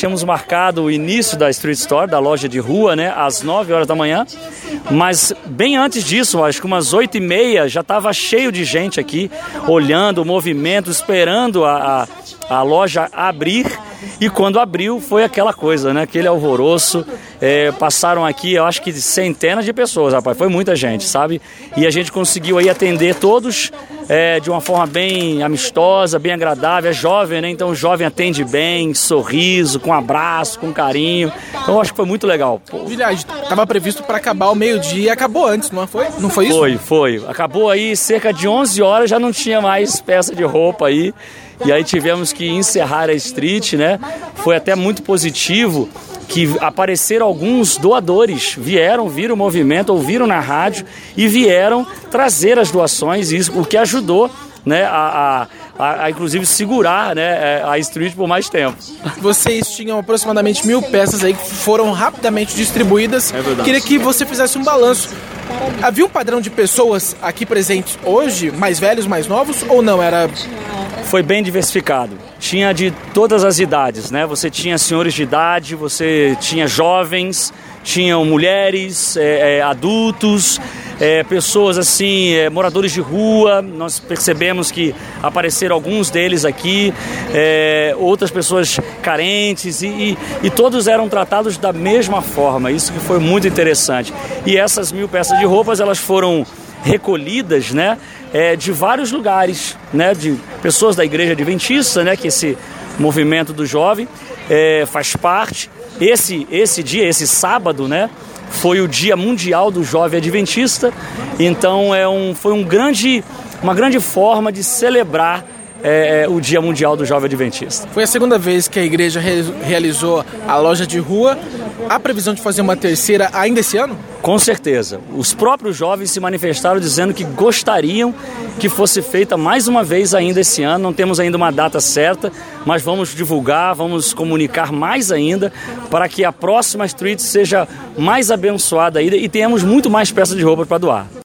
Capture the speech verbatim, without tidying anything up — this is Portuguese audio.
tínhamos marcado o início da Street Store, da loja de rua, né, às nove horas da manhã, mas bem antes disso, acho que umas oito e meia, já estava cheio de gente aqui, olhando o movimento, esperando a, a, a loja abrir. E quando abriu, foi aquela coisa, né? Aquele alvoroço. É, passaram aqui, eu acho que centenas de pessoas, rapaz. Foi muita gente, sabe? E a gente conseguiu aí atender todos é, de uma forma bem amistosa, bem agradável. É jovem, né? Então o jovem atende bem, sorriso, com abraço, com carinho. Então eu acho que foi muito legal. Vilhage, estava previsto para acabar ao meio-dia e acabou antes, não foi? Não foi isso? Foi, foi. Acabou aí cerca de onze horas, já não tinha mais peça de roupa aí. E aí tivemos que encerrar a Street, né? Foi até muito positivo que apareceram alguns doadores, vieram, viram o movimento, ouviram na rádio e vieram trazer as doações, isso, o que ajudou, né, a, a, a inclusive segurar, né, a Street por mais tempo. Vocês tinham aproximadamente mil peças aí que foram rapidamente distribuídas. É verdade. Queria que você fizesse um balanço. Havia um padrão de pessoas aqui presentes hoje, mais velhos, mais novos, ou não? Era... Foi bem diversificado. Tinha de todas as idades, né? Você tinha senhores de idade, você tinha jovens, tinham mulheres, é, é, adultos, é, pessoas assim, é, moradores de rua. Nós percebemos que apareceram alguns deles aqui, é, outras pessoas carentes e, e, e todos eram tratados da mesma forma. Isso que foi muito interessante. E essas mil peças de roupas, elas foram recolhidas, né, é, de vários lugares, né, de pessoas da Igreja Adventista, né, que esse movimento do jovem é, faz parte. Esse, esse dia, esse sábado, né, foi o Dia Mundial do Jovem Adventista, então é um, foi um grande, uma grande forma de celebrar é, o Dia Mundial do Jovem Adventista. Foi a segunda vez que a igreja re- realizou a loja de rua. Há previsão de fazer uma terceira ainda esse ano? Com certeza. Os próprios jovens se manifestaram dizendo que gostariam que fosse feita mais uma vez ainda esse ano. Não temos ainda uma data certa, mas vamos divulgar, vamos comunicar mais ainda para que a próxima Street seja mais abençoada ainda e tenhamos muito mais peças de roupa para doar.